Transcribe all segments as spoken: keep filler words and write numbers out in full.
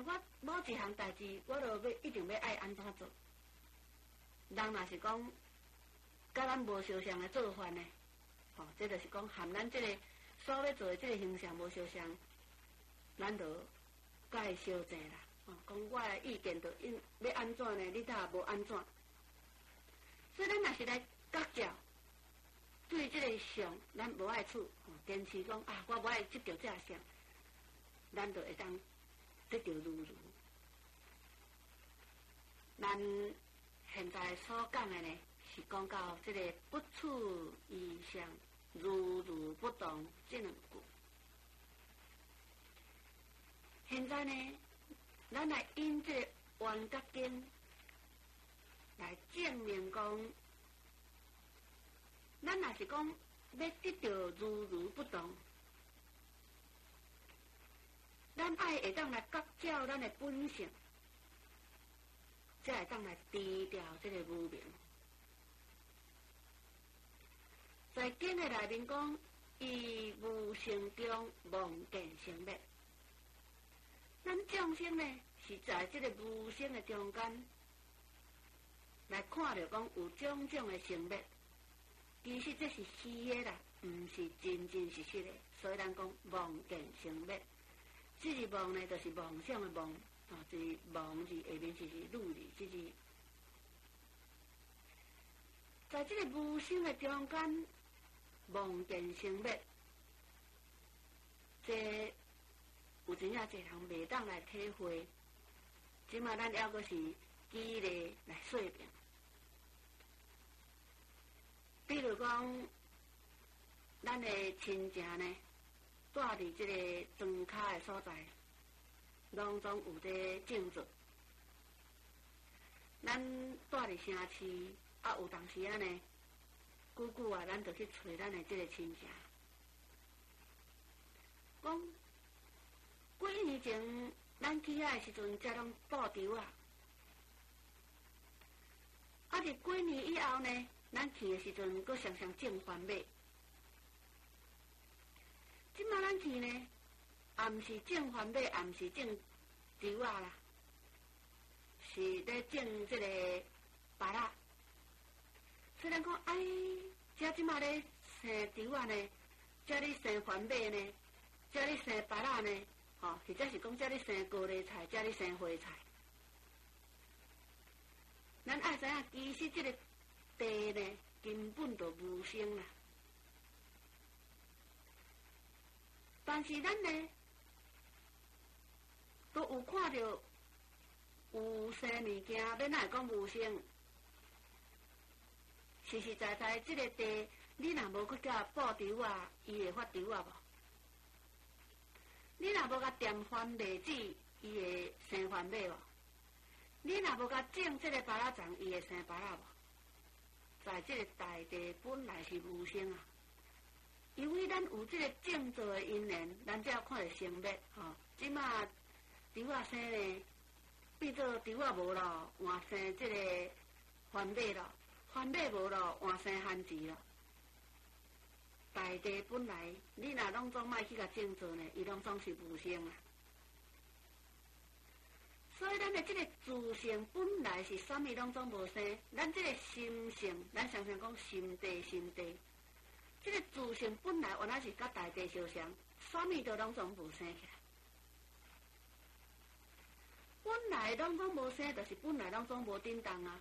我某一项代志，我著要一定要爱安怎做。人若是讲，甲咱无相像的做法呢，吼、哦，这就是讲含咱这个所要做的这个形象无相像，咱著甲伊相正啦。哦，讲我的意见著应要安怎呢？你若无安怎？所以咱若是来觉照，对这个相，咱无爱处，哦，坚持讲啊，我无爱执着这相，咱著会当得到如如。咱现在所讲的呢，是讲到这个不处异相，如如不动这两句。现在呢，咱来因这个缘觉经来证明讲，咱若是讲要得到如如不动，咱爱会当来觉照咱的本性。才会当来低调这个无明，在经的内面讲，以无性中妄见成灭。咱众生呢，是在这个无性的中间来看到讲有种种的成灭，其实这是虚的啦，唔是真真实实的。所以咱讲妄见成灭，这是妄呢，就是妄想的妄。啊，就是妄字下面就是入字，就是在这个无性的中间，妄见成灭，这有真正一项袂当来体会。即马咱还阁是举例来说明，比如讲，咱的亲情呢，住伫这个庄脚的所在。拢总有在种植，咱住伫城市，啊有当时啊呢，久久啊，咱就去找咱的这个亲戚，讲几年前咱去遐的时阵，才拢布丢啊，啊伫几年以后呢，咱去的时阵，阁常常种番麦，即马咱去呢。也毋是种番麦，也毋是种猪仔啦，是咧种这个芭乐。虽然讲，哎，遮即马咧生猪仔呢，遮咧生番麦呢，遮咧生芭乐呢，吼、哦，或者是讲遮咧生高丽菜，遮咧生花菜。咱爱知影，其实这个地呢，根本就无生啦。但是咱呢？都有看到有生物件，要哪会讲无生？实实在在，这个地，你若无去甲布丢啊，伊会发丢啊无？你若无甲掂番麦子，伊会生番麦无？你若无甲种这个芭乐丛，伊会生芭乐无？在这个大地本来是无生啊，因为咱有这个种植的因缘，咱才有看到生灭吼。即马。猪仔生呢，变做猪仔无咯，换生这个番麦咯，番麦无咯，换生番薯咯。大地本来，你若拢总莫去甲种植呢，伊拢总是无生啊。所以咱的这个自性本来是啥物拢总无生，咱这个心性，咱常常讲心地心地，这个自性本来原来是甲大地相像，啥物都拢总无生起来。本来拢总无生，就是本来拢总无振动啊。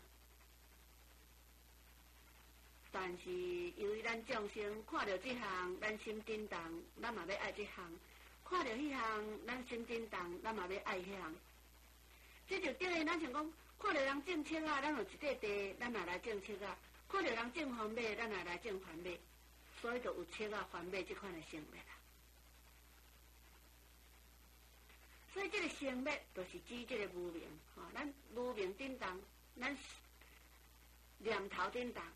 但是由于咱众生看到这项，咱心振动，咱嘛要爱这项；看到迄项，咱心振动，咱嘛要爱迄项。这就等于咱像讲，看到人种菜啊，咱有一块地，咱也来种菜啊；看到人种番麦，咱也来种番麦。所以就有菜啊、番麦这款的生灭啦。所以这个生灭就是指这个无明，吼、哦，咱无明振动，咱念头振动，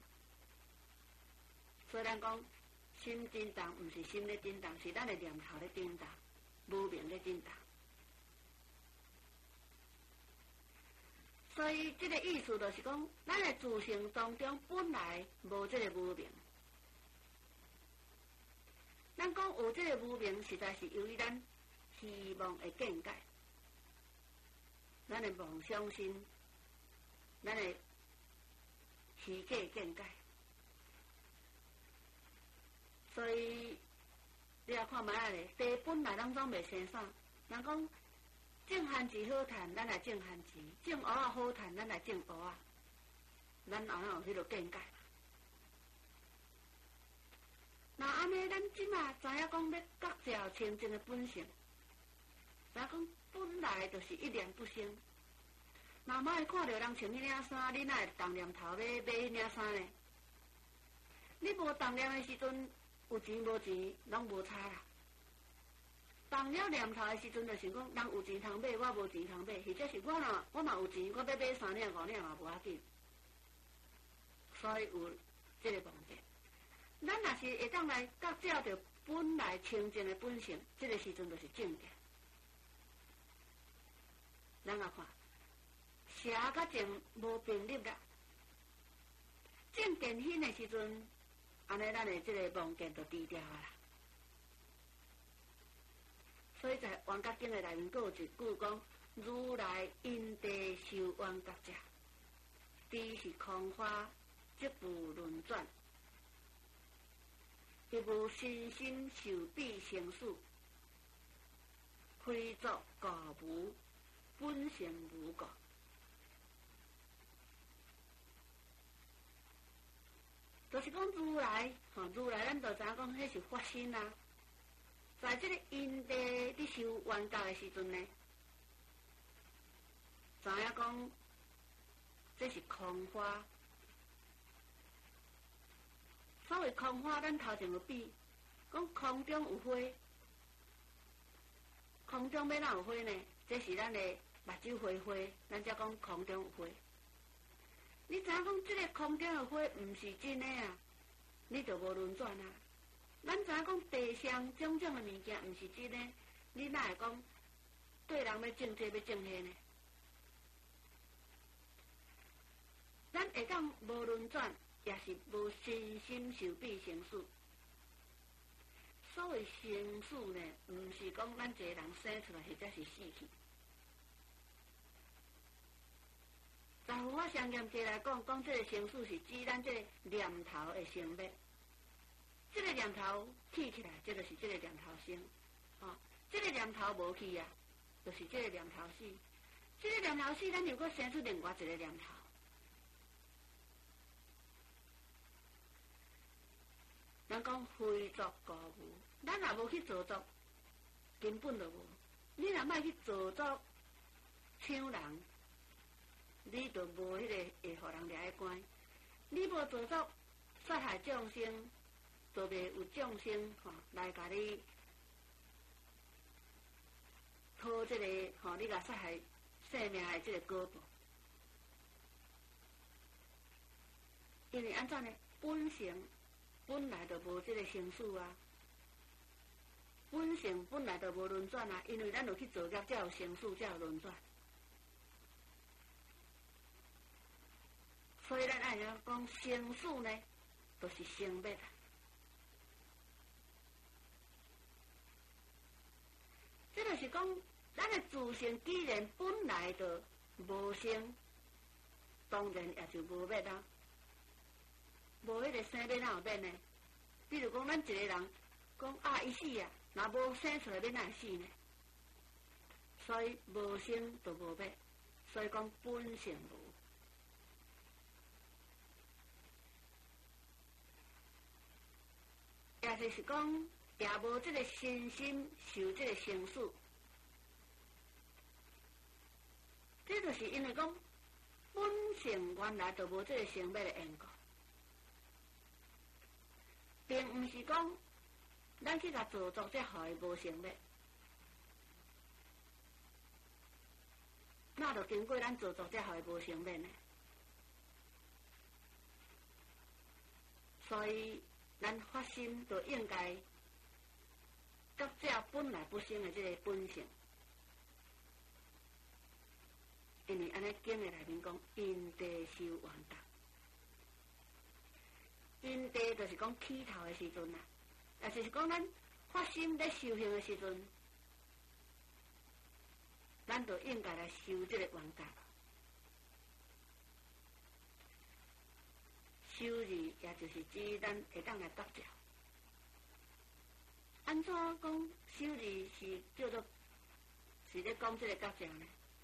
所以咱讲心振动，唔是心咧振动，是咱的念头咧振动，无明咧振动。所以这个意思就是讲，咱的自性当中本来无这个无明。咱讲有这个无明，实在是由于咱希望的见解。 咱的梦想心，咱的虚假见解。所以你也看觅下咧，地本来咱总袂生啥，人讲种番薯好赚，咱来种番薯；种蚵仔好赚，咱来种蚵仔。咱后有迄落见解。那安尼，咱即马知影讲要觉照清净的本性，知影讲本来就是一念不生。那莫会看到人穿迄领衫，你哪会动念头要买迄领衫呢？你无动念的时阵，有钱无钱拢无差啦。动了念头的时阵，就想讲人有钱通买，我无钱通买，或者是我若我嘛有钱，我要买三领五领嘛无要紧。所以有这个问题，咱若是会当来觉照着本来清净的本性，这个时阵就是正的。咱也看，邪甲正无并立啦。正见显的时阵，安尼咱的这个妄见就低调啊啦。所以在《冤觉经》的内面，佫有一句讲：如来因地受冤觉者，知是空花。即不轮转，亦无身心受彼生死，非作过无，本性无过。就是讲如来，吼、哦、如来，咱就知影讲，迄是法身啊。在这个因地你受冤家的时阵呢，知影讲，这是空花。所谓空花，咱头前有比，讲空中有花，空中要哪有花呢？这是咱的目睭花花，咱才讲空中有花。你知影讲这个空中的花毋是真的啊，你就无轮转啊。咱知影讲地上种种的物件毋是真的，你哪会讲对人要种这要种迄呢？咱会当无轮转。也是无身心受彼生死。所谓生死呢，毋是讲咱一个人生出来或者是死去。在佛法上严格来讲，讲这个生死是指咱这个念头的生灭。这个念头起起来，这就是这个念头生；哦，这个念头无去啊，就是这个念头死。这个念头死，咱又搁生出另外一个念头。咱讲非作过无，咱若无去做作，根本就无。你若莫去做作抢人，你就无迄个会互人掠去关。你无做作杀害众生，就袂有众生吼、哦、来甲你讨这个吼、哦、你甲杀害生命的这个果报。因为安怎呢？本性。本来就无这个生死啊，本性本来就无轮转啊，因为咱有去做业，才有生死，才有轮转。所以咱爱讲讲生死呢，就是生灭啊。这就是讲，咱的自性既然本来就无生，当然也就无灭啊。无迄个生灭哪有灭呢？比如讲，咱一个人讲啊，伊死啊，若无生出来，要哪会死呢？所以无生就无灭，所以讲本性无。也就是讲，也无这个身心受这个生死，这就是因为讲本性原来就无这个生灭的缘故。并毋是讲，咱去甲做作才互伊无生灭，那就经过咱做作才互伊无生灭呢。所以，咱发心就应该觉照本来不生的这个本性，因为安尼经的内面讲，因地受冤家。因地就是讲起头的时阵啦，也就是讲咱发心在修行的时阵， 咱就应该来修这个冤家。修字也就是指咱会当来得着。安怎讲修字是叫做是咧讲这个得着呢？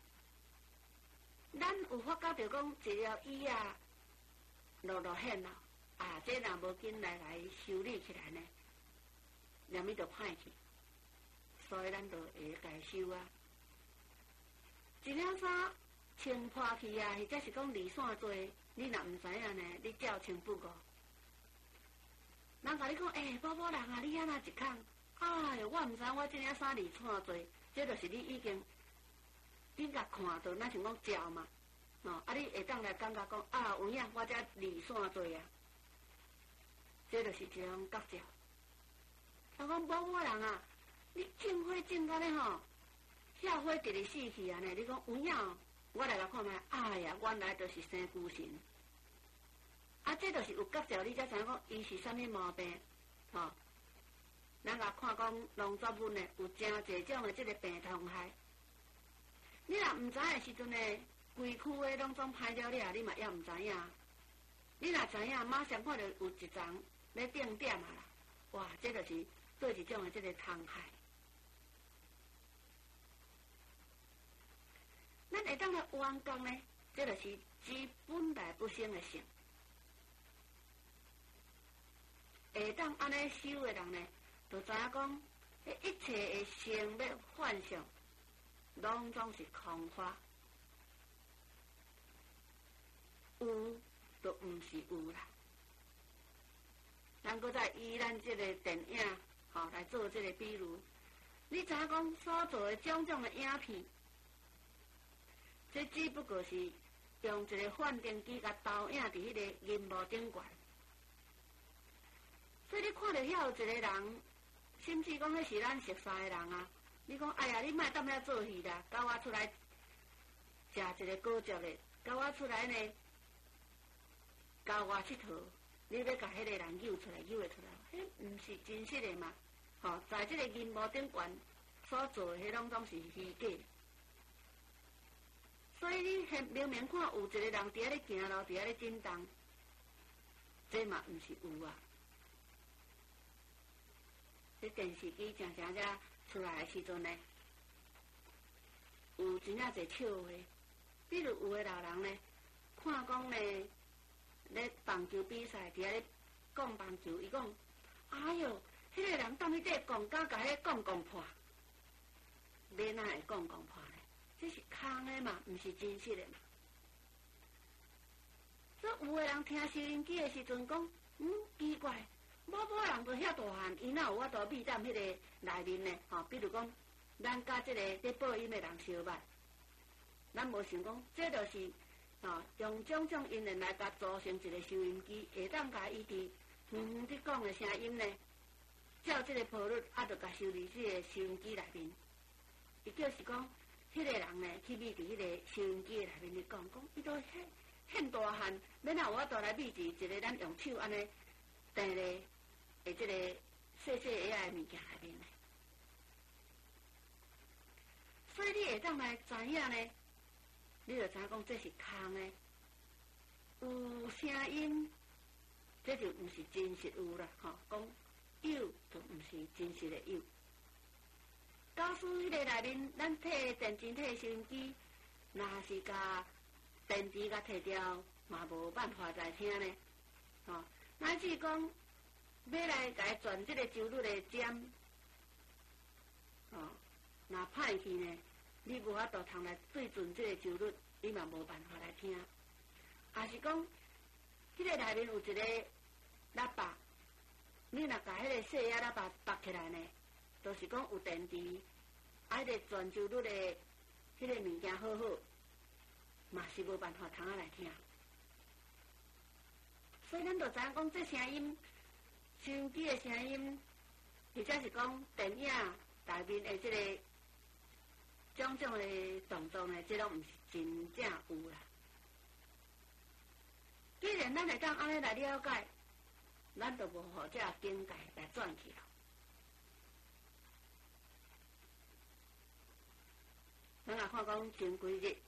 咱有发觉着讲一条椅啊，落落显了，啊，这若无紧来来修理起来呢，连咪就歹去，所以咱就会该修啊。一领衫穿破去啊，或者是讲离线做，你若毋知影呢，你照穿不过。人甲你讲，诶、欸，宝宝人啊，你安那一空？哎哟，我毋知我这领衫离线做，这就是你已经。你甲看到，咱想讲照嘛，哦，啊，你会当来感觉讲啊，有影，我遮离线做啊，这就是一种觉照。他讲某某人啊，你种花种到咧吼，遐花直直死去啊呢？你讲有影，我来甲看卖，哎呀，原来就是生孤神。啊，这就是有觉照，你才知影讲伊是啥物毛病，吼、哦。咱甲看讲农作物呢，有真侪种的这个病虫害。你若毋知的时阵呢，规区的拢总歹了了，你嘛也毋知影。你若知影，马上看到有一丛咧定点啊啦，哇，这就是做一种的这个虫害。咱会当来完工呢，这就是基本来不生的性。会当安尼修的人呢，就知影讲，一切的生灭幻象。拢总是空话，有就毋是有啦。咱搁再以咱这个电影吼、哦、来做这个比如，你知影讲所做的种种的影片，这只不过是用一个幻灯机甲投影伫迄个银幕顶悬，所以你看到遐有一个人，甚至讲迄是咱熟悉的人啊。你讲，哎呀，你莫当遐做戏啦，甲我出来食一个高级的，甲我出来呢，教我佚佗，你要甲迄个人揪出来，揪会出来，迄毋是真实的嘛？吼、哦，在这个银幕顶悬所做的，迄拢总是虚假。所以你很明明看有一个人伫遐咧行路，伫遐咧震动，这嘛毋是有啊。这电视机常常只。出来的时阵呢，有真正侪笑话，比如有的老人呢，看讲呢，咧棒球比赛，伫遐咧讲棒球，伊讲，哎哟，迄、那个人当迄块杠杆甲迄杠杠破，你哪会杠杠破呢？这是空的嘛，毋是真实的嘛。所以有的人听收音机的时阵讲，嗯，奇怪。某某人都遐大汉，伊哪有法度秘踮迄个内面呢？吼、哦，比如讲，咱甲即个咧播音的人相捌，咱无想讲，这就是吼、哦、用种种因缘来甲组成一个收音机，会当甲伊伫远远伫讲的声音呢，照即个频率，啊，就甲收入即个收音机内面。伊就是讲，迄、那个人呢，去秘伫迄个收音机内面咧讲，讲伊都现现大汉，要哪有法度来秘伫一个咱用手安尼定咧。诶，即个细细下个物件内面呢，所以你会当来知影呢，你就知影讲这是空的，有声音，这就毋是真实有啦，吼、哦，讲有就毋是真实的有。假使迄个内面，咱摕电真体收音机，若是甲电池甲摕掉，嘛无办法来听呢，吼、哦，乃至讲。要来甲伊转即个周率的针，哦，若歹去呢，你无法度通来对准即个周率，你嘛无办法来听。也是讲，迄、那个内面有一个喇叭，你若甲迄个细仔喇叭拔起来呢，就是讲有电池，啊，迄个转周率的迄个物件好好，嘛是无办法通啊来听。所以咱就知影讲，这声音。收音机的声音，或者是讲电影内面的即个种种的动作呢，这拢毋是真正有啦。既然咱会当安尼来了解，咱就无互这境界来转去了。 咱也看讲前几日，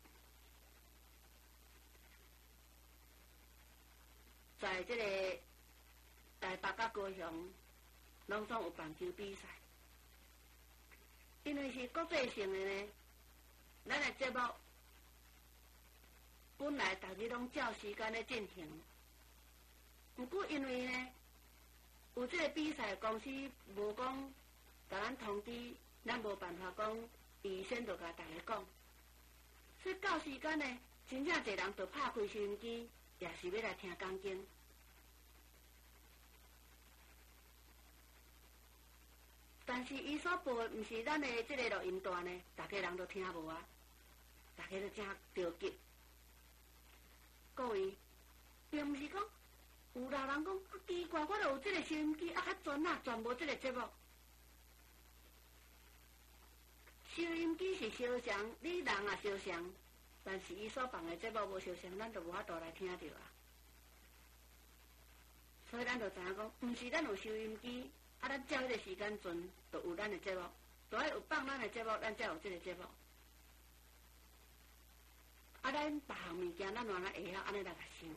在这个台北甲高雄，拢总有棒球比赛。因为是国际性的呢，咱的节目本来逐日拢照时间咧进行，不过因为呢，有这个比赛公司无讲，甲咱通知，咱无办法讲预先就甲大家讲，所以到时间呢，真正侪人就拍开收音机，也是要来听讲经。但是伊所播的毋是咱的即个录音带呢，大家人都听无啊，大家都真着急。各位，并毋是讲有老人讲啊奇怪，我著有即个收音机，啊较专啊，全无即个节目。收音机是相像，你人也相像，但是伊所放的节目无相像，咱就无法度来听着啊。所以咱就知影讲，毋是咱有收音机。啊，咱照迄个时间准，就有咱的节目；，就爱有放咱的节目，咱才有这个节目。啊，咱别项物件，咱原来会晓安尼来甲想，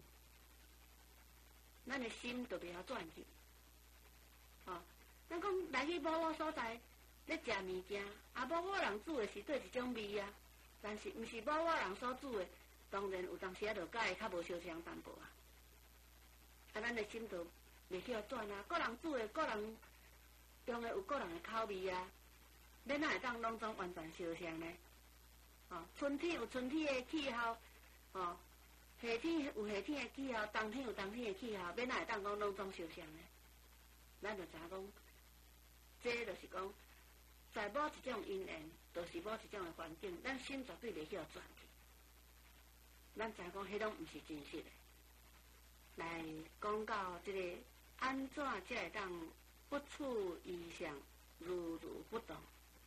咱的心就袂晓转去。哦，咱讲来去某某所在，咧食物件，啊，某某人煮的是对一种味啊，但是毋是某某人所煮的，当然有当时啊，就甲伊较无相像淡薄啊。啊，咱的心就袂晓转啊，个人煮的，个人。用的有个人的口味啊，要哪会当拢总完全相像呢？哦，春天有春天的气候，哦，夏天有夏天的气候，冬天有冬天的气候，要哪会当讲拢总相像呢？咱就知影讲，这就是讲，在某一种因缘，就是某一种的环境，咱心绝对袂晓转去。咱知影讲，迄拢毋是真实的。来讲到这个安怎才会当？不处异象，如如不动。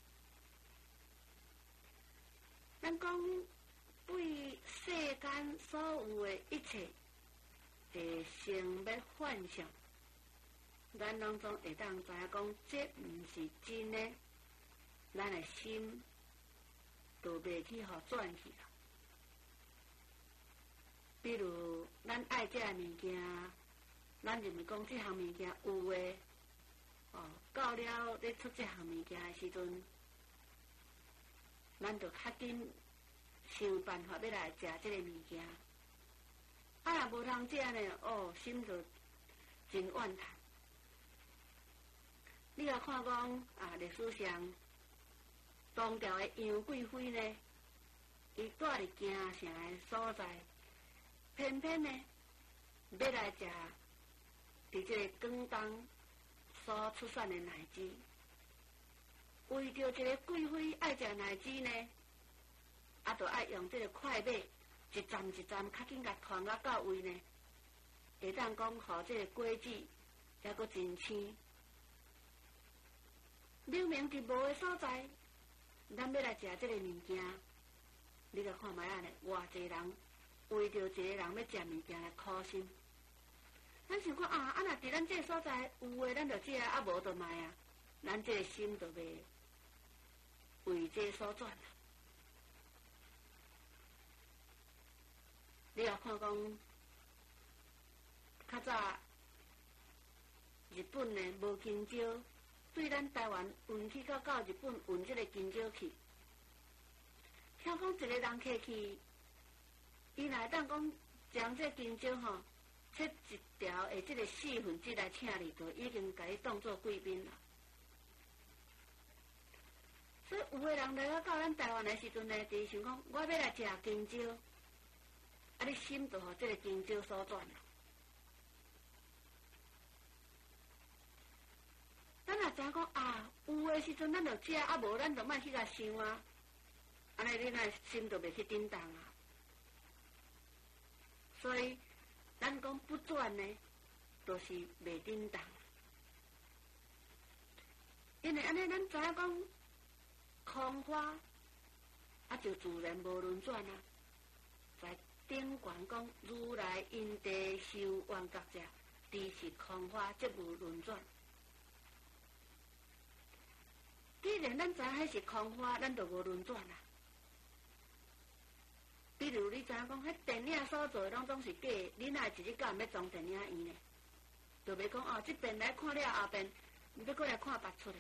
咱讲对世间所有的一切的生灭幻象，咱拢总会当知影讲，这毋是真的，咱的心就袂去互转去啦。比如咱爱食的物件，咱认为讲这项物件有诶。哦，到了咧出这项物件的时阵，咱就较紧想办法要来食这个物件。啊，若无通食呢，哦，心就真怨叹。你若看讲啊，历史上唐朝的杨贵妃呢，伊住伫京城的所在，偏偏呢要来食伫这个广东。所出产的奶汁，为着一个贵妃爱食奶汁呢，啊，就爱用这个快马一站一站较紧甲传到到位呢，会当讲互这个果子还阁真鲜。明明伫无的所在，咱要来食这个物件，你来看卖啊呢，偌济人为着一个人要食物件来苦心。咱想讲啊，啊若伫咱这个所在有诶，咱就食啊；啊无就卖啊。咱这个心就袂为这所转啦。你若看讲，较早日本呢无金蕉，对咱台湾运去到到日本运这个金蕉去，听讲一个人客去，伊若会当讲将这金蕉吼。切一条的这个四分之来请你，就已经甲你当作贵宾啦。所以有个人来到咱台湾的时阵呢，就是想讲，我要来食金蕉，啊，你心就互这个金蕉所转啦。咱若知影讲啊，有的时阵咱就食，啊无咱就莫去甲想啊，安尼你那心就袂去叮当啊。所以。咱讲不转呢，都、就是袂叮当，因为安尼咱知影讲空花，啊就自然无轮转啊。在顶悬讲如来因地修冤觉者，知是空花，即无轮转。既然咱知影迄是空花，咱就无轮转啊。 影讲，迄电影所做拢总是假的，你哪会一日到晚要装电影院呢？就袂讲哦，即边来看了后边，要过来看别出的。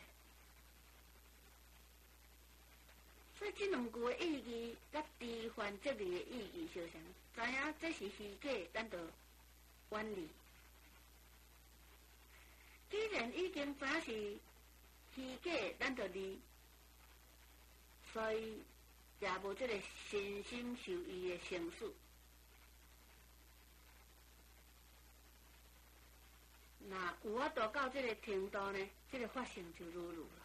所以这两句的意义，甲知犯责任的意义相像，知影这是虚假，咱就远离。既然已经知影是虚假，咱就离。所以也无这个身心受益的成事。那有法度到这个程度呢，这个发生就如如了。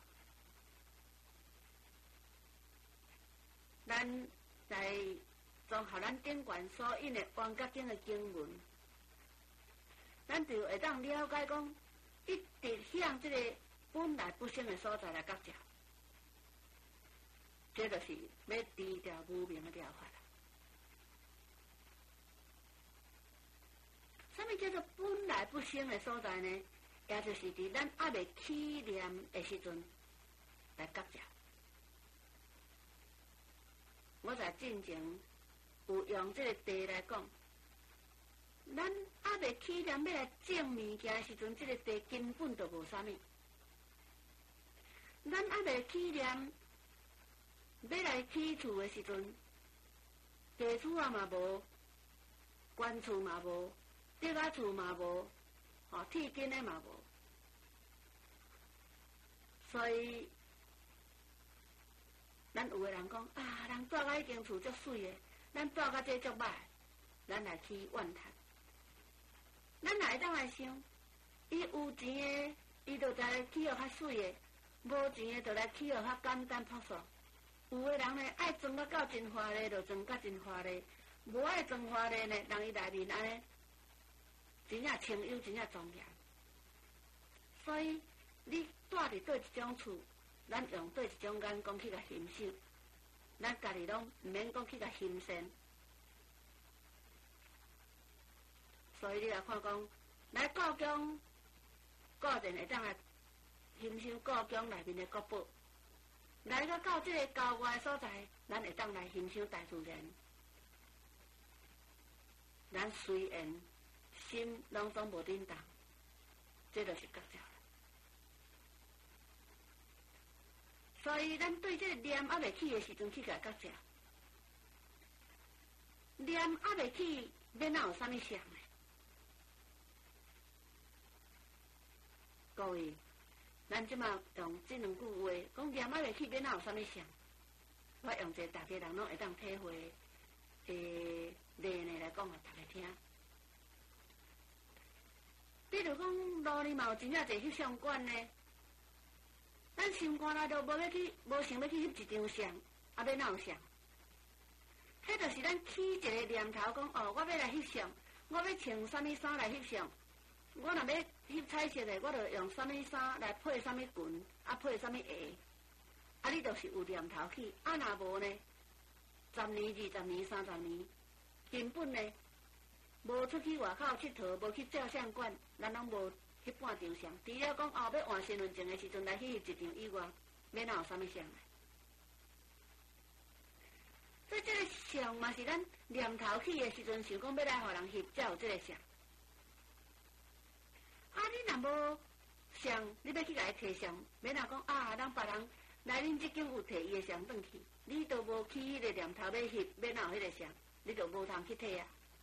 咱在综合咱顶悬所引的王家经的经文，咱就会当了解讲，一直向这个本来不生的所在来觉照，这就是要低调无明的疗法啦。什么叫做本来不生的所在呢？也就是伫咱还未起念的时阵来觉照。我在进前有用这个地来讲，咱还未起念要来种物件的时阵，这个地根本就无啥物。咱还未起念要来起厝的时阵，地厝啊嘛无，官厝嘛无，竹仔厝嘛无，哦，铁筋的嘛无，所以。咱有个人讲啊，人住到迄间厝足水的，咱住到这足歹，咱来去怨叹。咱来当来想，伊有钱的，伊就来起学较水的；无钱的，就来起学较简单朴素。有个人呢，爱装到到真华丽，就装到真华丽；无爱装华丽呢，人伊内面安尼，真正清幽，真正庄严。所以，你住伫对一种厝。咱用对一种眼光去甲欣赏，咱家己拢毋免讲去甲欣赏。所以你来看讲，来故宫固然会当来欣赏故宫内面的国宝，来到到这个郊外的所在，咱会当来欣赏大自然。咱虽然心拢总无颠动，这就是觉照。所以，咱对这个念还未起的时阵去甲觉照，念还未起，要哪有啥物想呢？各位，咱即马用这两句话，讲念还未起，要哪有啥物想？我用一个大家人拢会当体会诶例呢来讲互大家听。比如讲，路里嘛有真正侪翕相馆呢。咱心肝内都无要去，无想要去翕一张相，啊，要哪有相？迄就是咱起一个念头，讲哦，我要来翕相，我要穿啥物衫来翕相？我若要翕彩色的，我就用啥物衫来配啥物裙，啊，配啥物鞋？啊，你就是有念头去，啊，若无呢？十年、二十年、三十年，根本呢，无出去外口佚佗，无去照相馆，咱拢无。翕半张相，除了讲哦要换身份证的时阵来去翕一张以外，要哪有啥物相呢？所以这个相嘛是咱念头起的时阵想讲要来互人翕，才有这个相。啊，你若无相，你要去甲伊摕相，免若讲啊，人别人来恁即间有摕伊的相转去，你都无起迄个念头要翕，要哪有迄个相，你就无通去摕啊。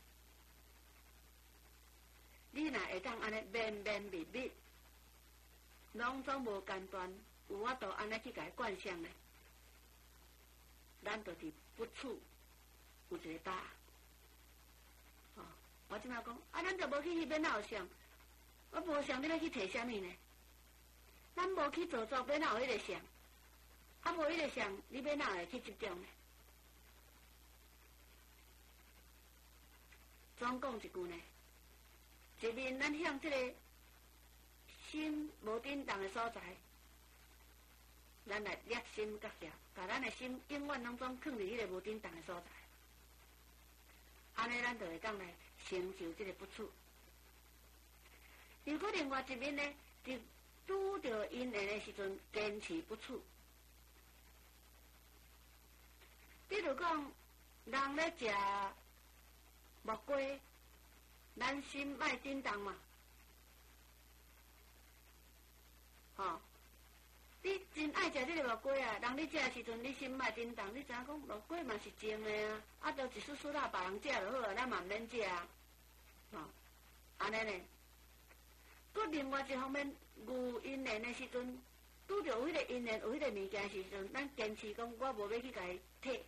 你若会当安尼绵绵密密，拢总无间断，有法度安尼去甲伊灌上呢？咱就伫不处有一个答案。哦，我即摆讲，啊，咱就无去翕，要哪有相？我无相，你要去摕啥物呢？咱无去做作，要哪有迄个相？啊，无迄个相，你要哪会去执着呢？总讲一句呢？一面咱向这个心无颠动的所在，咱来热心觉照，把咱的心永远拢总放伫迄个无颠动的所在，安尼咱就会当来成就这个不处。如果另外一面呢，是拄着因缘的时阵坚持不处，比如讲人咧食木瓜，咱心莫叮当嘛，吼、哦。你真爱食这个木瓜啊！人你食的时阵，你心莫叮当。你知影讲木瓜嘛是种的啊，啊，都一丝丝啦，别人食就好啊，咱嘛免食啊。吼、哦，安尼呢？佮另外一方面，牛因缘的时阵，拄着有迄个因缘，有迄个物件时阵，咱坚持讲，我无要去甲伊摕。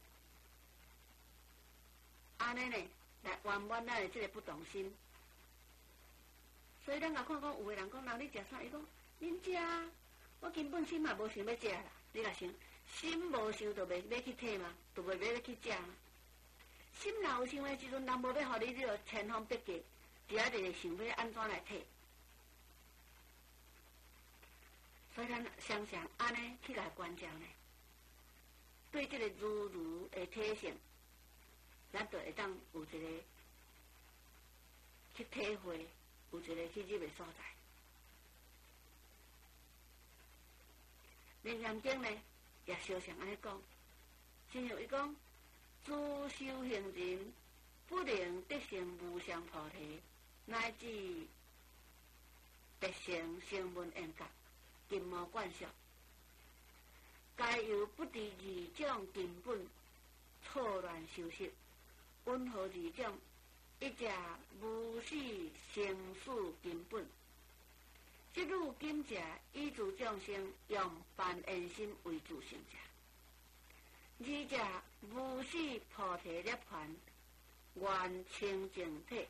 安尼呢，来圆满咱的这个不动心。所以咱甲看讲，有个人讲，人你食啥？伊讲，恁食啊。我根本心嘛无想要食啦，你若想，心无想就袂要去摕嘛，就袂要去食嘛。心若有想的时阵，人无要互你，你就千方百计，伫遐就想要安怎来摕。所以咱常常安尼去来观照呢，对这个如如的体性，咱就会当有一个去体会，有一个去入的所在。楞严经呢，也常常安尼讲，正如伊讲，诸修行人不能得成无上菩提，乃至得成声闻缘觉，金无观想，皆由不知二种根本，错乱修习，温和二种，一者无始生死根本。即入今者，依诸众生用般缘心为自性者；二者无始菩提涅槃，愿清净体。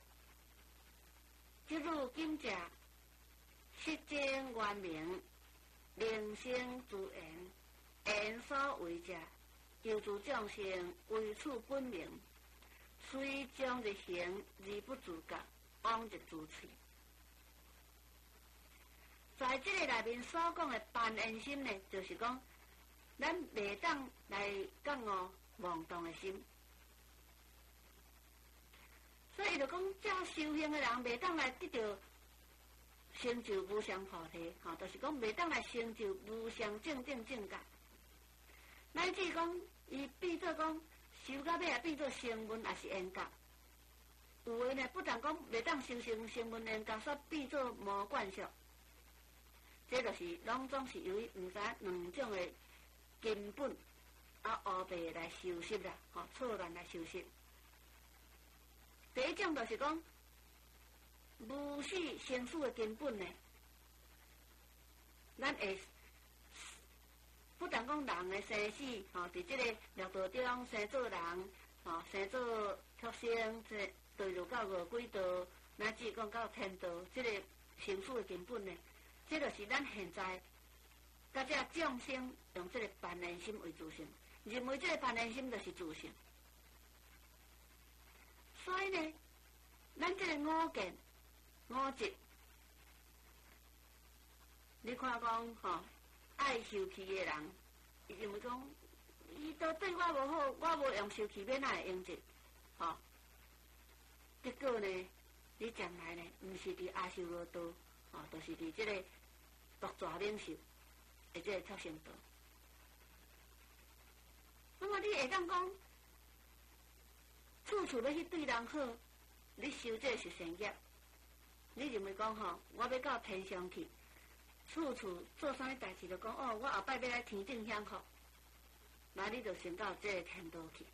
即入今者，实证圆明，灵性自缘，缘所为者，由诸众生为处本明，虽将日行而不自觉，往日自取。在这个内面所讲的般缘心呢，就是讲，咱袂当来降哦妄动的心。所以就讲，照修行的人袂当来得到成就无上菩提，吼、哦，就是讲袂当来成就无上正正正觉。乃至讲，伊变做讲修到尾啊，变做声闻，也是缘觉。有的呢，不但讲袂当修成声闻缘觉，煞变做无观想。这就是拢总是由于毋知两种的根本啊乌白来修习啦，吼、哦、错乱来修习。第一种就是讲无始生死的根本呢，咱会不但讲人的生死，吼、哦，伫这个六道中生做人，吼、哦，生做畜生，这堕入到五鬼道，乃至讲到天道，这个生死的根本呢。这就是咱现在，甲这众生用这个般缘心为自性，认为这个般缘心就是自性。所以呢，咱这个五见、五执，你看讲吼、哦，爱受气的人，伊认为讲，伊都对我无好，我无用受气，免哪会用这，吼、哦。结果呢，你将来呢，毋是伫阿修罗道。哦，就是伫这个独爪领袖，或者畜生道。那么你会当讲，处处要去对人好，你修这是善业。你认为讲吼，我要到天上去，处处做啥物代志就讲哦，我后摆要来天顶享福，那你就先到这个天道去。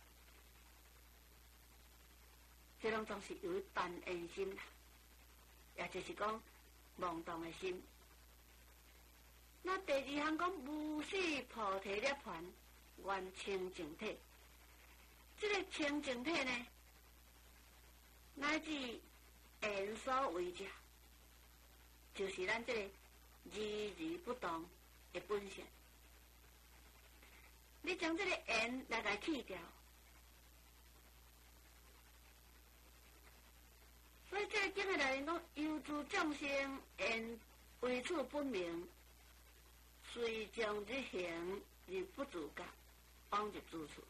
这拢总是由于般缘心啦，也就是讲。妄动的心，那第二项讲无始菩提涅槃，愿清净体。这个清净体呢，乃至缘所为者，就是咱这个一日不动的本性。你将这个缘来来去掉。所以这个经的内面讲，由诸众生缘为处本明，虽将日行而不自觉，往日自处。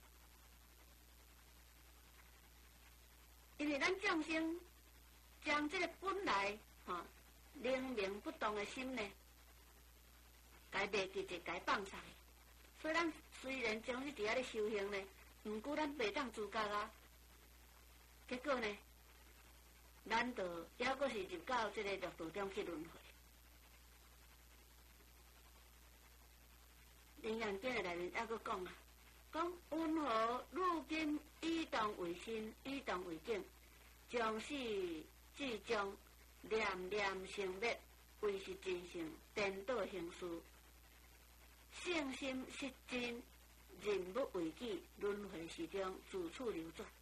因为咱众生将这个本来吼、哦、灵明不动的心呢，该袂记就该放下。所以咱虽然将你伫遐咧修行呢，毋过咱袂当自觉啊。 结果呢，难道还阁是入到这个六道中去轮回？《楞严经》的内面还阁讲啊，讲云何如今以动为心，以动为境，将死至终，念念成灭，为是真性，颠倒形事，圣心失真，人不为己，轮回始终，自此流转。